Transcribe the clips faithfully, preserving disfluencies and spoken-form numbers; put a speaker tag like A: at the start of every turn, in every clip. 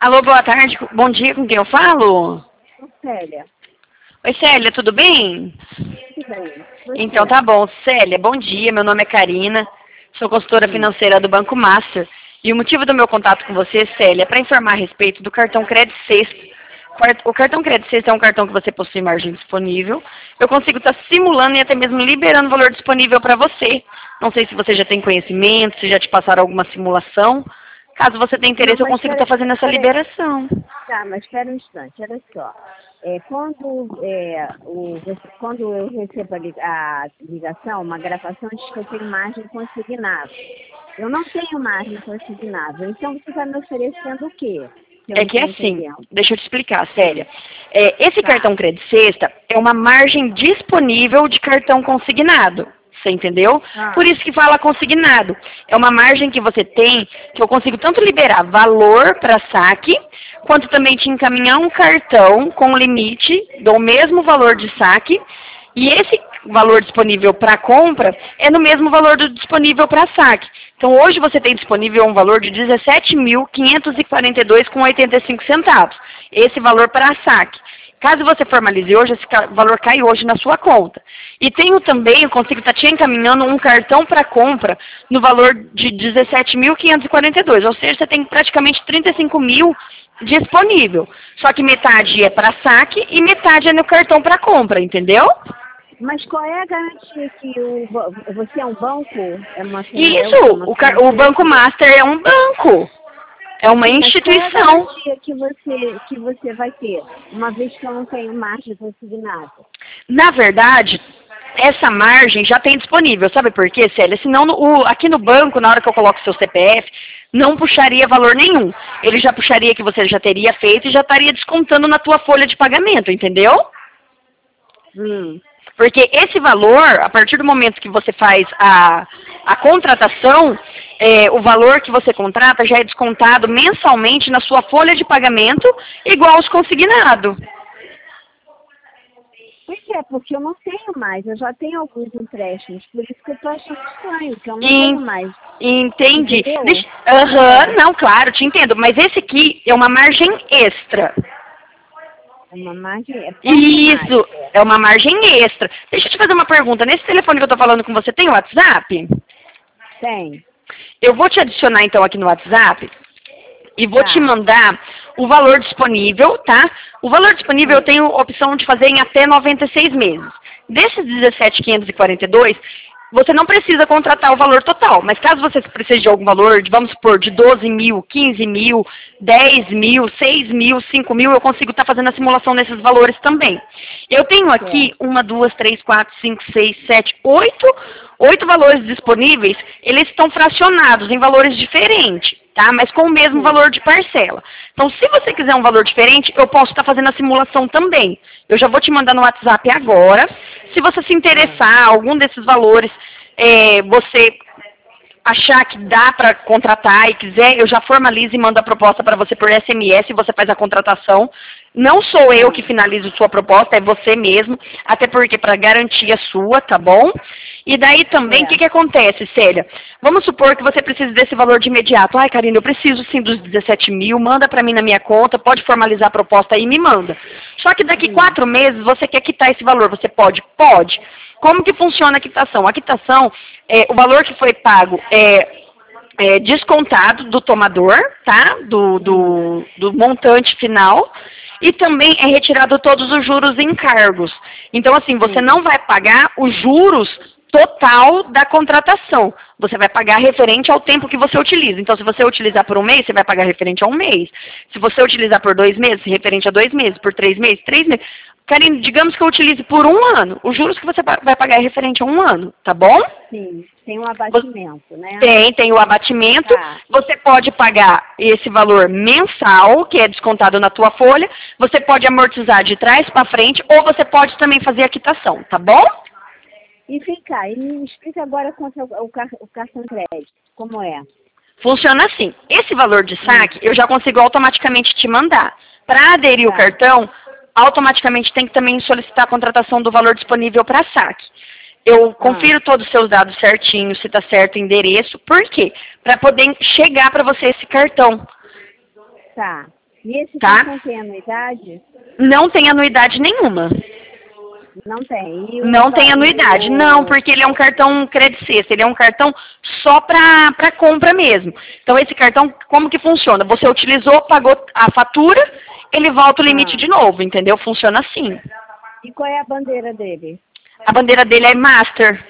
A: Alô, boa tarde, bom dia, com quem eu falo?
B: Célia.
A: Oi, Célia, tudo bem?
B: Tudo bem. Você?
A: Então tá bom. Célia, bom dia, meu nome é Karina, sou consultora
B: Sim.
A: financeira do Banco Master. E o motivo do meu contato com você, Célia, é para informar a respeito do cartão Crédito Sexta. O cartão Crédito Sexta é um cartão que você possui margem disponível. Eu consigo estar simulando e até mesmo liberando o valor disponível para você. Não sei se você já tem conhecimento, se já te passaram alguma simulação. Caso você tenha interesse,
B: Não,
A: eu
B: mas
A: consigo
B: pera-
A: estar fazendo essa
B: pera aí.
A: liberação.
B: Tá, mas espera um instante, olha só. É, quando, é, o, você- quando eu recebo a, li- a ligação, uma gravação diz que eu tenho margem consignada. Eu não tenho margem consignada. Então você está me oferecendo o quê? Que eu
A: É
B: não
A: que é
B: estou
A: assim,
B: entendendo.
A: deixa eu te explicar, Célia. É, esse
B: Tá.
A: cartão Crédito Sexta é uma margem disponível de cartão consignado. Você entendeu?
B: Ah.
A: Por isso que fala consignado. É uma margem que você tem, que eu consigo tanto liberar valor para saque, quanto também te encaminhar um cartão com limite do mesmo valor de saque. E esse valor disponível para compra é no mesmo valor do disponível para saque. Então hoje você tem disponível um valor de dezessete mil quinhentos e quarenta e dois reais e oitenta e cinco centavos. Esse valor para saque. Caso você formalize hoje, esse ca- valor cai hoje na sua conta. E tenho também, eu consigo estar te encaminhando um cartão para compra no valor de dezessete mil quinhentos e quarenta e dois. Ou seja, você tem praticamente trinta e cinco mil disponível. Só que metade é para saque e metade é no cartão para compra, entendeu?
B: Mas qual é a garantia que o, ba- você é um banco? É uma,
A: Isso,
B: é uma
A: o, car- o
B: financeira?
A: Banco Master é um banco. É uma
B: Sim, mas qual é a
A: instituição.
B: garantia que você, que você vai ter, uma vez que eu não tenho margem consignada?
A: Na verdade, essa margem já tem disponível. Sabe por quê, Célia? Senão, no- o- aqui no banco, na hora que eu coloco seu C P F, não puxaria valor nenhum. Ele já puxaria que você já teria feito e já estaria descontando na tua folha de pagamento, entendeu?
B: Hum.
A: Porque esse valor, a partir do momento que você faz a, a contratação, é, o valor que você contrata já é descontado mensalmente na sua folha de pagamento, igual aos consignados.
B: Pois é, porque eu não tenho mais, eu já tenho alguns empréstimos, por isso que eu estou achando estranho, que eu não
A: En-
B: tenho mais.
A: Entendi.
B: Entendeu?
A: Deixa- Aham,
B: É.
A: não, claro, te entendo. Mas esse aqui é uma margem extra.
B: É uma margem, é
A: Isso,
B: automática.
A: é uma margem extra. Deixa eu te fazer uma pergunta. Nesse telefone que eu tô falando com você, tem o WhatsApp?
B: Tem.
A: Eu vou te adicionar então aqui no WhatsApp e vou
B: Tá.
A: te mandar o valor disponível, tá? O valor disponível eu tenho a opção de fazer em até noventa e seis meses. Desses dezessete mil quinhentos e quarenta e dois, você não precisa contratar o valor total, mas caso você precise de algum valor, de, vamos supor, de doze mil, quinze mil, dez mil, seis mil, cinco mil, eu consigo estar fazendo a simulação nesses valores também. Eu tenho aqui uma, duas, três, quatro, cinco, seis, sete, oito, oito valores disponíveis, eles estão fracionados em valores diferentes, tá? Mas com o mesmo
B: Sim.
A: valor de parcela. Então, se você quiser um valor diferente, eu posso estar fazendo a simulação também. Eu já vou te mandar no WhatsApp agora. Se você se interessar, algum desses valores, é, você achar que dá para contratar e quiser, eu já formalizo e mando a proposta para você por S M S e você faz a contratação. Não sou eu que finalizo sua proposta, é você mesmo, até porque para garantia sua, tá bom? E daí também, o
B: É.
A: que, que acontece, Célia? Vamos supor que você precise desse valor de imediato. Ai, Karina, eu preciso sim dos dezessete mil, manda para mim na minha conta, pode formalizar a proposta aí e me manda. Só que daqui quatro meses você quer quitar esse valor, você pode? Pode. Como que funciona a quitação? A quitação, é, o valor que foi pago é, é descontado do tomador, tá? Do, do, do montante final. E também é retirado todos os juros e encargos. Então, assim, você
B: Sim.
A: não vai pagar os juros total da contratação. Você vai pagar referente ao tempo que você utiliza. Então, se você utilizar por um mês, você vai pagar referente a um mês. Se você utilizar por dois meses, referente a dois meses. Por três meses, três meses. Karine, digamos que eu utilize por um ano. Os juros que você vai pagar é referente a um ano, tá bom?
B: Sim, tem um abatimento, né?
A: Tem, tem o abatimento.
B: Tá.
A: Você pode pagar esse valor mensal, que é descontado na tua folha. Você pode amortizar de trás para frente, ou você pode também fazer a quitação, tá bom?
B: E vem cá, e me explica agora quanto é o, o, car- o cartão crédito, como é?
A: Funciona assim. Esse valor de saque, eu já consigo automaticamente te mandar. Para aderir o
B: Tá.
A: cartão, automaticamente tem que também solicitar a contratação do valor disponível para saque. Eu confiro todos os seus dados certinho, se está certo o endereço. Por quê? Para poder chegar para você esse cartão.
B: Tá. E esse
A: tá?
B: cartão tem anuidade?
A: Não tem anuidade nenhuma.
B: Não tem. E o
A: Não tem
B: va-
A: anuidade.
B: o-
A: Não, porque ele é um cartão Credit Sexta. Ele é um cartão só para para compra mesmo. Então, esse cartão, como que funciona? Você utilizou, pagou a fatura, ele volta o limite
B: Ah.
A: de novo, entendeu? Funciona assim.
B: E qual é a bandeira dele?
A: A bandeira dele é Master.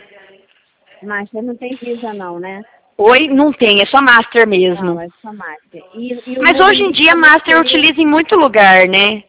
B: Master não tem Visa não, né?
A: Oi, não tem, é só Master mesmo.
B: Não, é só Master. E, e o
A: Mas
B: meu
A: hoje em
B: limite
A: dia,
B: também
A: Master
B: seria-
A: utiliza em muito lugar, né?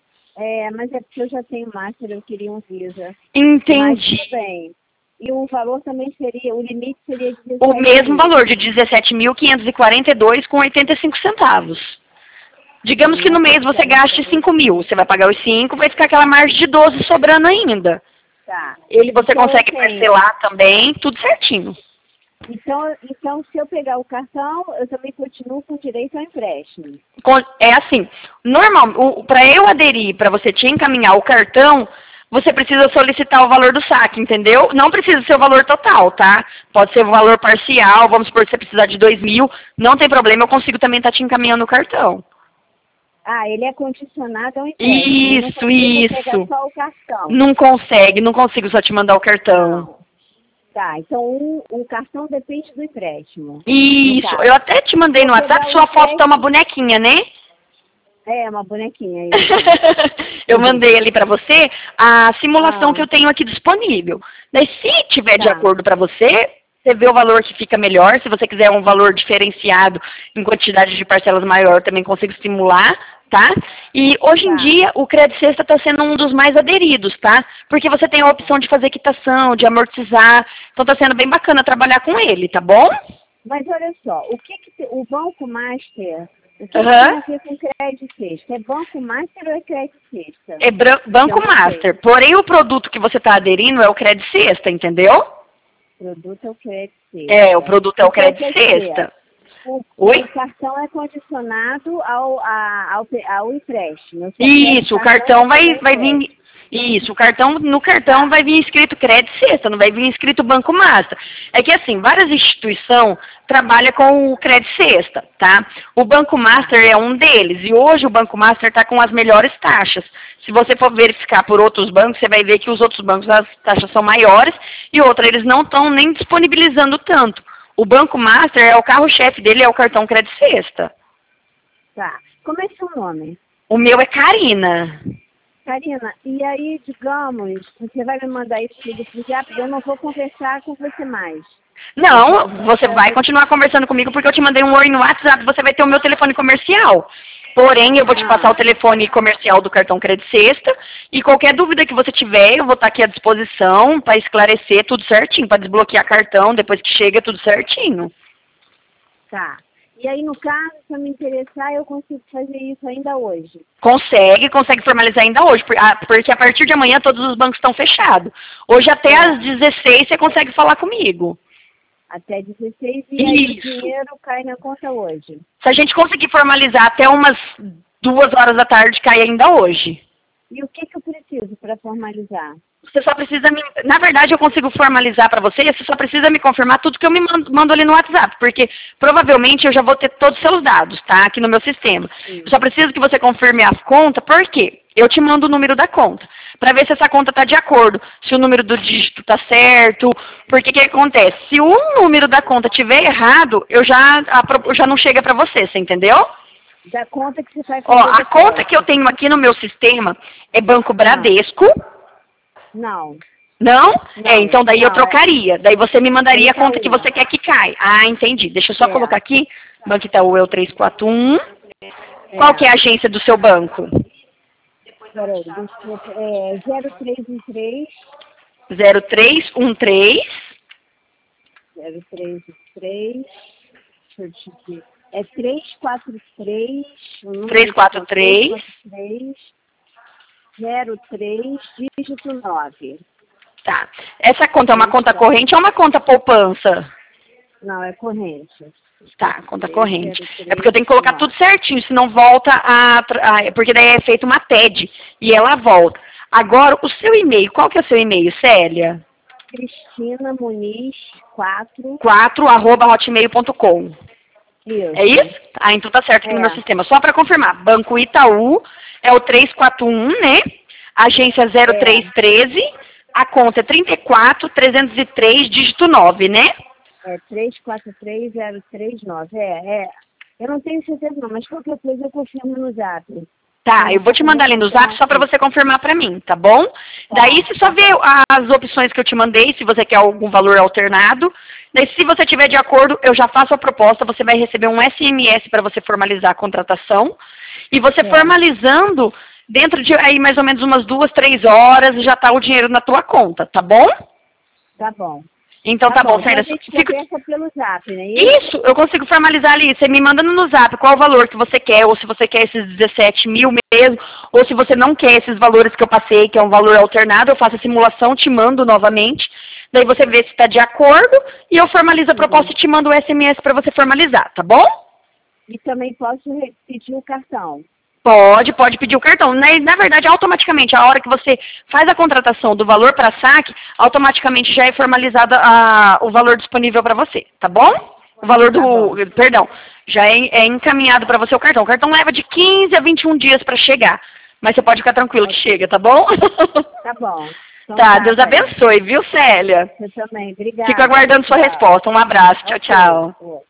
B: É, mas é porque eu já tenho Master, eu queria um Visa. Mas
A: Entendi.
B: tudo bem. E o valor também seria, o limite seria dezessete
A: O mesmo
B: mil.
A: valor de dezessete mil quinhentos e quarenta e dois com oitenta e cinco centavos. Digamos que no mês você gaste cinco mil. Você vai pagar os cinco, vai ficar aquela margem de doze sobrando ainda.
B: Tá.
A: Ele você
B: Então,
A: consegue
B: eu tenho-
A: parcelar também, tudo certinho.
B: Então, então, se eu pegar o cartão, eu também continuo com direito ao empréstimo.
A: Com- É assim, normal, para eu aderir, para você te encaminhar o cartão, você precisa solicitar o valor do saque, entendeu? Não precisa ser o valor total, tá? Pode ser o valor parcial, vamos supor que você precisar de dois mil, não tem problema, eu consigo também estar te encaminhando o cartão.
B: Ah, ele é condicionado ao empréstimo.
A: Isso,
B: não consigo pegar
A: isso.
B: só o cartão.
A: Não consegue, não consigo só te mandar o cartão.
B: Não. Tá, então o, o cartão depende do empréstimo.
A: Isso,
B: Tá.
A: eu até te mandei no
B: Vou
A: WhatsApp,
B: pegar
A: sua
B: o
A: foto tá
B: empréstimo.
A: uma bonequinha, né?
B: É, uma bonequinha aí.
A: Eu mandei ali pra você a simulação
B: Ah.
A: que eu tenho aqui disponível. Daí, se tiver de
B: Tá.
A: acordo pra você, você vê o valor que fica melhor. Se você quiser um valor diferenciado em quantidade de parcelas maior, também consigo simular, tá? E hoje em
B: Tá.
A: dia, o Crédito Sexta está sendo um dos mais aderidos, tá? Porque você tem a opção de fazer quitação, de amortizar. Então tá sendo bem bacana trabalhar com ele, tá bom?
B: Mas olha só, o que, que te- o Banco Master, o que, que
A: Aham.
B: tem a ver com crédito sexta? É Banco Master ou é crédito sexta?
A: É bran- Banco
B: Eu não sei.
A: Master. Porém, o produto que você está aderindo é o Crédito Sexta, entendeu?
B: O produto é o crédito sexta.
A: É, o produto é o
B: Então,
A: Crédito
B: quer dizer,
A: Sexta.
B: O,
A: Oi?
B: o cartão é condicionado ao, a- ao, pe- ao empréstimo. Eu só
A: Isso, o
B: quero
A: cartão vai,
B: também
A: vai
B: empréstimo.
A: vir. Isso, o cartão, no cartão vai vir escrito Crédito Sexta, não vai vir escrito Banco Master. É que assim, várias instituições trabalham com o Crédito Sexta, tá? O Banco Master é um deles, e hoje o Banco Master está com as melhores taxas. Se você for verificar por outros bancos, você vai ver que os outros bancos as taxas são maiores, e outra, eles não estão nem disponibilizando tanto. O Banco Master é o carro-chefe dele, é o cartão Crédito Sexta.
B: Tá. Como é seu nome?
A: O meu é Karina.
B: Karina, e aí, digamos, você vai me mandar isso tudo pro zap, eu não vou conversar com você mais.
A: Não, você vai continuar conversando comigo porque eu te mandei um oi no WhatsApp, você vai ter o meu telefone comercial. Porém, eu vou te passar o telefone comercial do cartão Crédito Sexta e qualquer dúvida que você tiver, eu vou estar aqui à disposição para esclarecer tudo certinho, para desbloquear cartão, depois que chega, tudo certinho.
B: Tá. E aí, no caso, se eu me interessar, eu consigo fazer isso ainda hoje.
A: Consegue, consegue formalizar ainda hoje, por- ah, porque a partir de amanhã todos os bancos estão fechados. Hoje até às dezesseis você consegue falar comigo.
B: Até dezesseis e aí
A: Isso.
B: o dinheiro cai na conta hoje.
A: Se a gente conseguir formalizar até umas duas horas da tarde, cai ainda hoje.
B: E o que, que eu preciso para formalizar?
A: Você só precisa me... Na verdade, eu consigo formalizar para você, você só precisa me confirmar tudo que eu me mando, mando ali no WhatsApp, porque provavelmente eu já vou ter todos os seus dados, tá? Aqui no meu sistema.
B: Sim.
A: Eu só preciso que você confirme a conta, por quê? Eu te mando o número da conta, para ver se essa conta está de acordo, se o número do dígito está certo, porque o que acontece? Se um número da conta tiver errado, eu já, a, pro- já não chega para você, você entendeu?
B: Da conta que você vai
A: Ó,
B: fazer
A: a
B: depois.
A: conta que eu tenho aqui no meu sistema é Banco Bradesco.
B: Não.
A: Não?
B: Não,
A: É, então daí eu
B: não,
A: trocaria. Daí você me mandaria a
B: Itaú.
A: conta que você quer que cai. Ah, entendi. Deixa eu só
B: É.
A: colocar aqui. Banco Itaú é o três quatro um. Qual que é a agência do seu banco?
B: Peraí, deixa eu... É zero três um três,
A: zero três um três.
B: zero três um três, deixa eu te ver. É três quatro três, o número
A: três quatro três.
B: três quatro três, zero três, dígito nove.
A: Tá. Essa conta é uma conta corrente ou uma conta poupança?
B: Não, é corrente.
A: Tá, conta corrente. É porque eu tenho que colocar tudo certinho, senão volta a... tra- a- Porque daí é feita uma T E D e ela volta. Agora, o seu e-mail, qual que é o seu e-mail, Célia?
B: Cristina Muniz quatro,
A: quatro arroba hotmail ponto com.
B: Isso.
A: É isso? Ah, então tá certo aqui no
B: É.
A: meu sistema. Só para confirmar, Banco Itaú é o três quatro um, né? Agência zero três um três, a conta é trinta e quatro, trezentos e três, dígito nove, né?
B: É três quatro três zero três nove. É, é. Eu não tenho certeza não, mas qualquer coisa eu confirmo no zap.
A: Tá, eu vou te mandar ali no zap só para você confirmar para mim, tá bom?
B: Tá,
A: Daí você só vê as opções que eu te mandei, se você quer algum valor alternado. Daí se você tiver de acordo, eu já faço a proposta, você vai receber um S M S para você formalizar a contratação. E você
B: É.
A: formalizando, dentro de aí mais ou menos umas duas, três horas, já tá o dinheiro na tua conta, tá bom?
B: Tá bom.
A: Então tá,
B: Tá
A: bom,
B: bom,
A: Saíra.
B: então a gente
A: Fica...
B: conversa pelo zap, né?
A: Isso, eu consigo formalizar ali. Você me manda no zap qual o valor que você quer, ou se você quer esses dezessete mil mesmo, ou se você não quer esses valores que eu passei, que é um valor alternado, eu faço a simulação, te mando novamente. Daí você vê se está de acordo e eu formalizo a proposta e te mando o S M S para você formalizar, tá bom?
B: E também posso repetir o cartão.
A: Pode, pode pedir o cartão. Na, na verdade, automaticamente, a hora que você faz a contratação do valor para saque, automaticamente já é formalizado a, o valor disponível para você, tá bom? O valor do,
B: Tá bom.
A: perdão, já é, é encaminhado para você o cartão. O cartão leva de quinze a vinte e um dias para chegar, mas você pode ficar tranquilo que chega, tá bom?
B: Tá bom. Então
A: Tá,
B: tá,
A: Deus
B: Saíra.
A: abençoe, viu, Célia?
B: Você também. Obrigada.
A: Fico aguardando sua
B: Tchau.
A: resposta. Um abraço, tchau,
B: Ok.
A: tchau.
B: Oi.